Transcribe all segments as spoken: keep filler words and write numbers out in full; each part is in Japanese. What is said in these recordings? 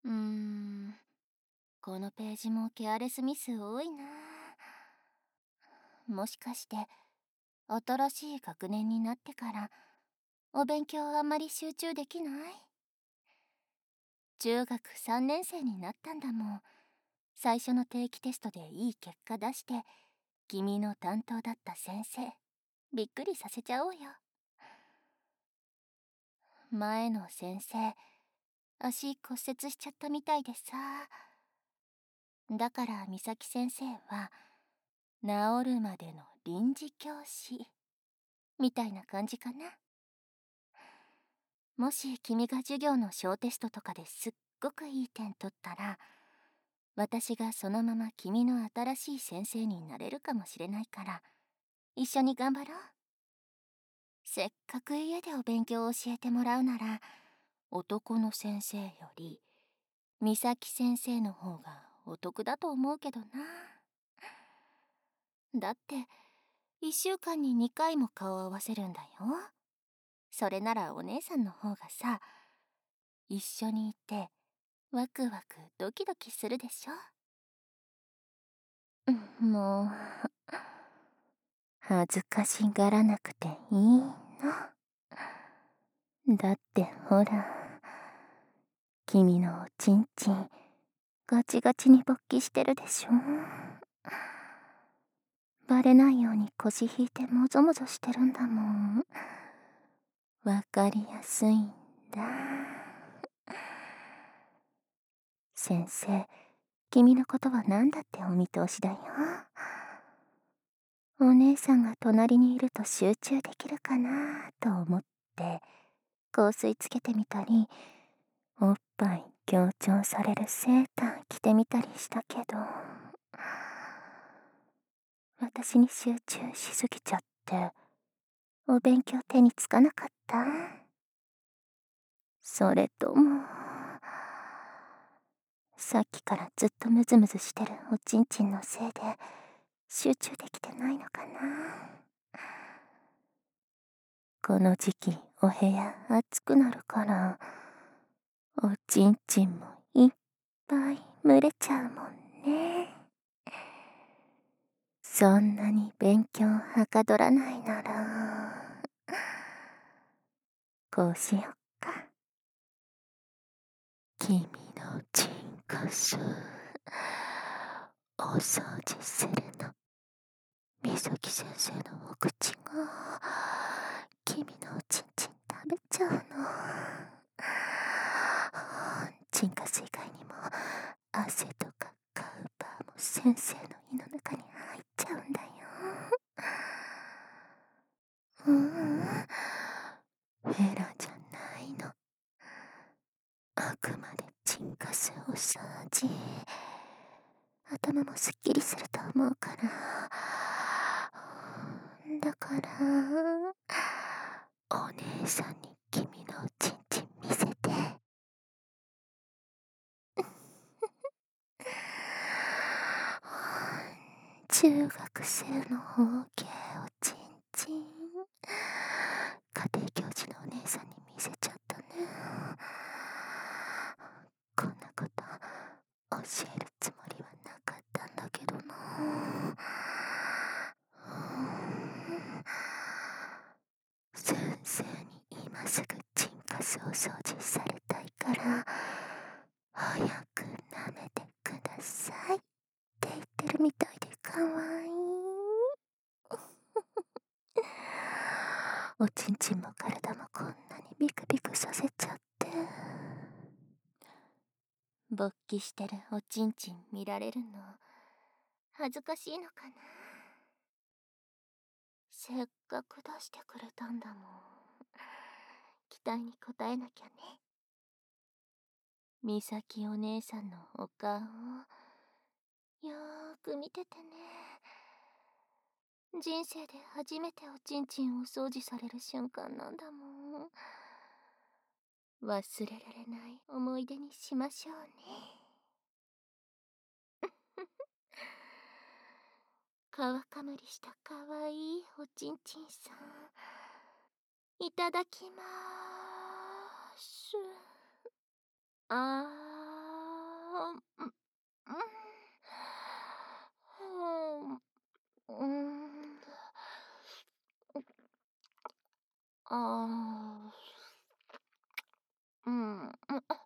うーん、このページもケアレスミス多いな。もしかして新しい学年になってからお勉強あんまり集中できない？中学さんねん生になったんだもん。最初の定期テストでいい結果出して君の担当だった先生びっくりさせちゃおうよ。前の先生足骨折しちゃったみたいでさ。だから美咲先生は治るまでの臨時教師みたいな感じかな。もし君が授業の小テストとかですっごくいい点取ったら、私がそのまま君の新しい先生になれるかもしれないから、一緒に頑張ろう。せっかく家でお勉強を教えてもらうなら、男の先生より美咲先生の方がお得だと思うけどな。だっていっしゅうかんににかいも顔を合わせるんだよ。それならお姉さんの方がさ、一緒にいてワクワクドキドキするでしょ。うん、もう恥ずかしがらなくていいの。だってほら、君のおちんちんガチガチに勃起してるでしょ。バレないように腰引いてもぞもぞしてるんだもん。わかりやすいんだ。先生、君のことは何だってお見通しだよ。お姉さんが隣にいると集中できるかなと思って香水つけてみたり、おっぱい強調されるセーター着てみたりしたけど、私に集中しすぎちゃってお勉強手につかなかった？それともさっきからずっとムズムズしてるおちんちんのせいで集中できてないのかな。この時期お部屋暑くなるからおちんちんもいっぱい蒸れちゃうもんね。そんなに勉強はかどらないならこうしよっか。君のチンコスお掃除するの。美咲先生のお口が君のおちんちん食べちゃうの。チンカス以外にも汗とかカウパーも先生の胃の中に入っちゃうんだよ。ううんヘラじゃないの。あくまでチンカスお掃除。頭もすっきりすると思うから。だからお姉さんに君のおちんちん見せて。中学生の方形おちんちん家庭教師のお姉さんに見せちゃったね。こんなこと教えるつもりはなかったんだけどな。先生に今すぐチンカスを掃除されたいから早く舐めてくださいって言ってるみたいでかわいい。おちんちんも体もこんなにビクビクさせちゃって。勃起してるおちんちん見られるの恥ずかしいのかな。せっかく出してくれたんだもん。期待に応えなきゃね。美咲お姉さんのお顔をよーく見ててね。人生で初めておちんちんをお掃除される瞬間なんだもん。忘れられない思い出にしましょうね。皮かむりしたかわいいおちんちんさん、いただきまーす。あーうん、うん、ああ、うん、うん、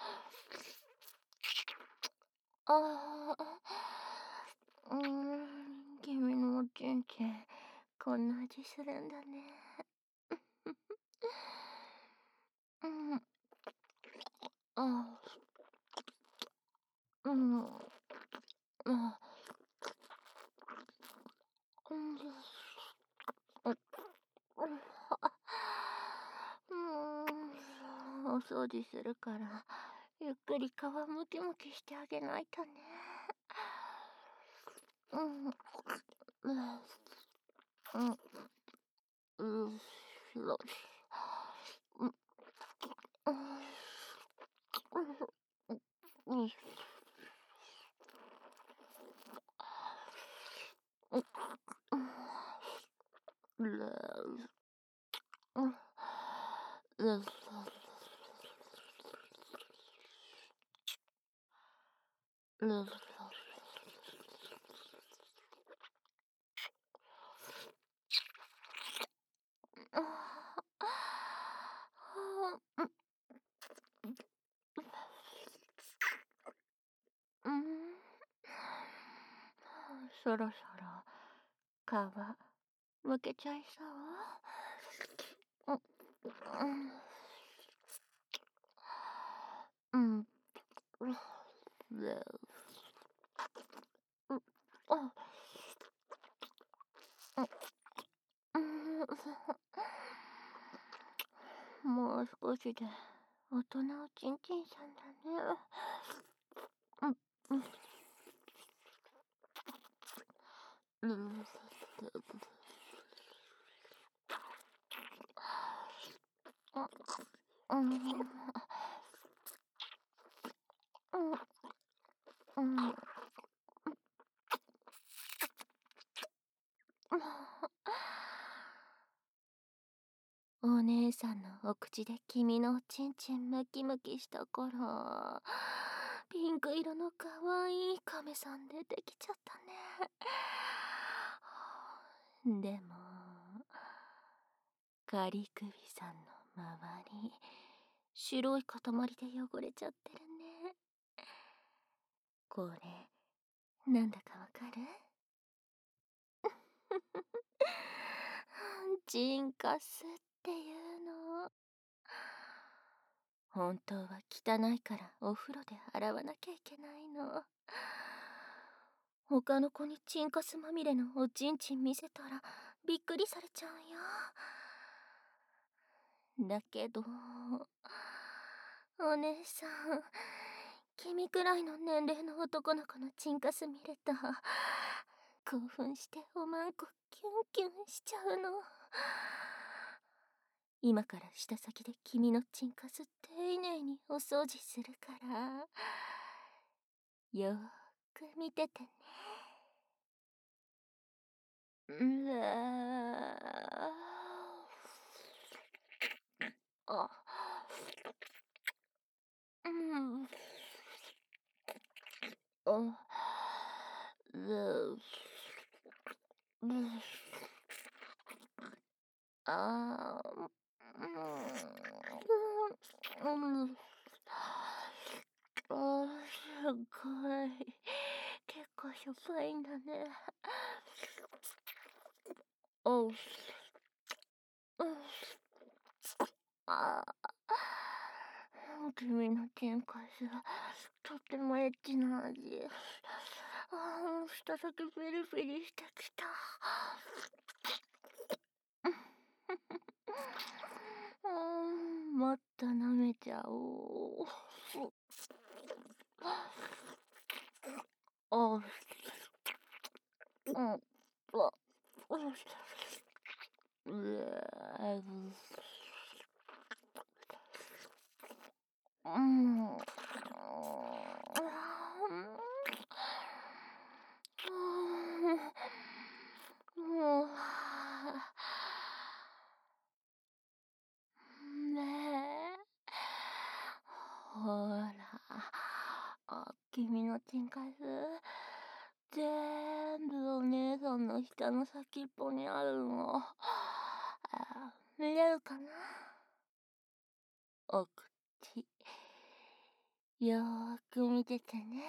ああ、うーん、君のおちんちん、こんな味するんだね。うん、ああ、うん、あ、うん、うん、うん、お掃除するから、ゆっくり皮むきむきしてあげないとね。うん、うん、うん、うん、よし。うん、うん、うん、うん、うん、うん、うん、うん、うん、そろそろ皮むけちゃいそう。うん、うん、うん、うん、あ、うん、もう少しで大人おちんちんさんだね。うん、うん、うん、うん、うん、うん、お姉さんのお口で君のおちんちんムキムキしたから、ピンク色のかわいい亀さん出てきちゃったね。でも、カリクビさんの周り、白い塊で汚れちゃってるね。これ、なんだかわかる？ジンカスっていうの。本当は汚いからお風呂で洗わなきゃいけないの。他の子にチンカスまみれのおちんちん見せたらびっくりされちゃうよ。だけど、お姉さん、君くらいの年齢の男の子のチンカス見れた。興奮しておまんこキュンキュンしちゃうの。今から舌先で君のチンカス丁寧にお掃除するから、よーく見ててね。うわーあ、うん、あ、う、うん、あー、うん、うん、あー、すごい。結構しょっぱいんだね。おう、うん、あー、君の天かすはとってもエッチな味。あー、舌先ピリピリしてきた。うん、もっと舐めちゃおう。おう、うん、うわ、うわ、うん、うん、もう、ねえ。ほら、オッ君のチンカス全部お姉さんの下の先っぽにあるの。あ見れるかな。お口よーく見ててね。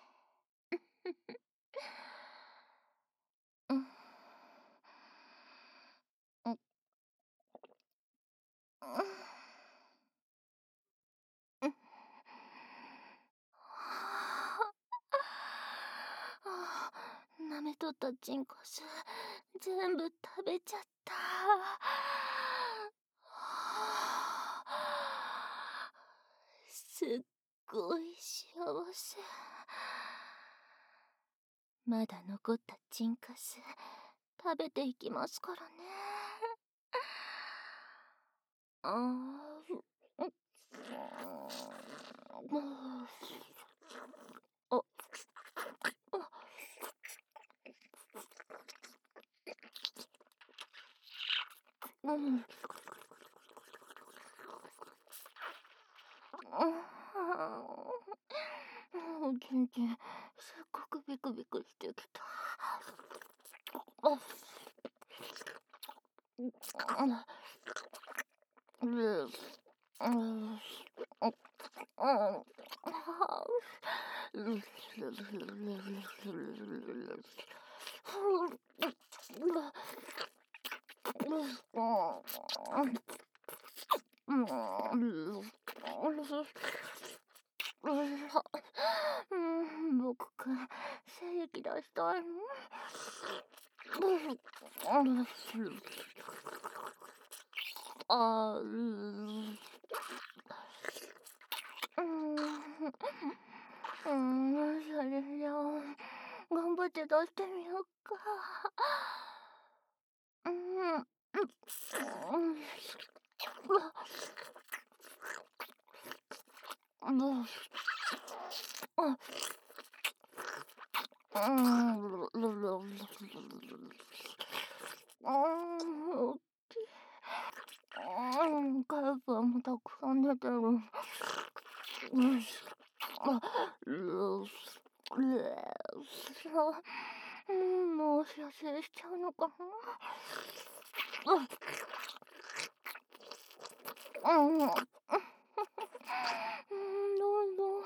うんうんうん。あー舐めとったチンコス全部食べちゃった。すっごい幸せ。まだ残ったチンカス食べていきますからね。あーううんあうんうん全然すっごくビクビクしてきた。あうんうん僕くん精液出したいの。あーうんうん、それじゃあ頑張って出してみようか。うん、うん、うん、うん、うん、カイプはもたくさん出てる。うん、あ、ううん、もう射精しちゃうのかな。うん、うん、うん、どうぞ。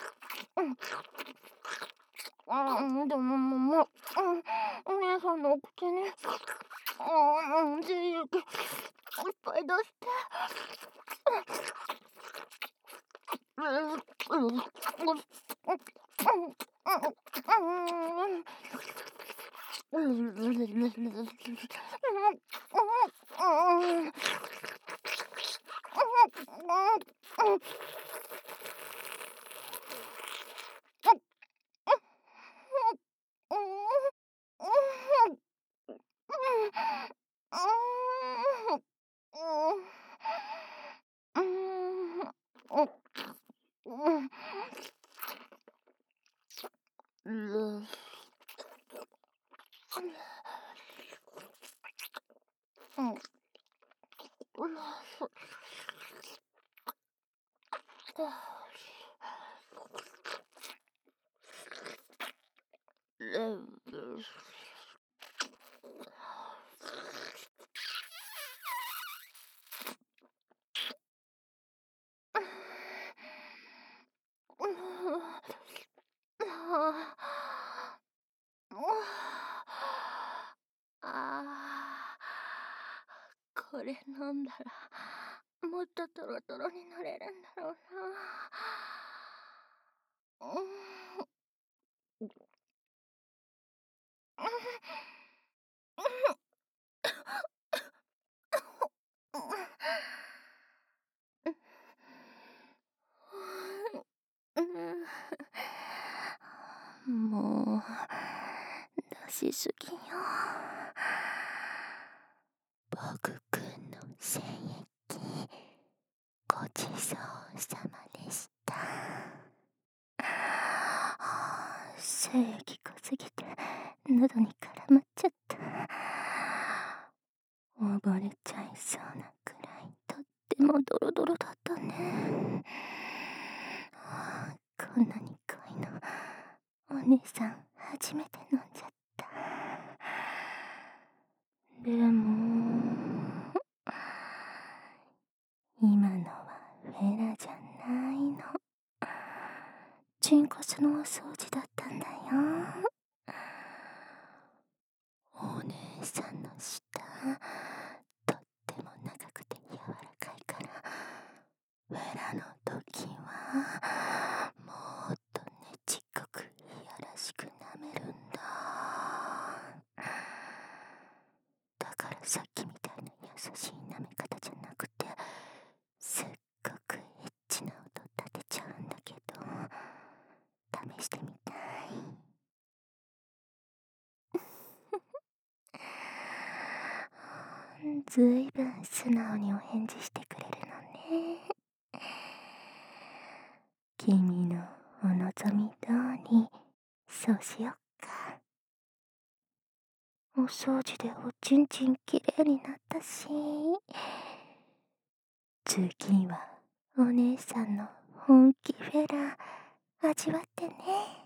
うん、でももう、もう、うん、お姉さんのお口に、うん、精液いっぱい出して。うん、うん、うん、うん、あーこれ飲んだらもっとトロトロになれるんだろうな。うんもう出しすぎよ。僕くんの精液ごちそうさまでした。精液がすぎて喉に絡まっちゃった。溺れちゃいそうなくらいとってもドロドロだったね。こんなに濃いのお姉さん初めて飲んじゃった。でも今のはフェラじゃないの。チンコスのお掃除だったんだよ。お姉さんの舌とっても長くて柔らかいから、フェラの時はもっとねちっこくいやらしく舐めるんだ。だからさっきみたいな優しい舐め方じゃなくて、すっごくエッチな音立てちゃうんだけど、試してみたい。ずいぶん素直にお返事してくれるのね。君のお望み通りそうしよっか。お掃除でおちんちんきれいになったし、次はお姉さんの本気フェラ味わってね。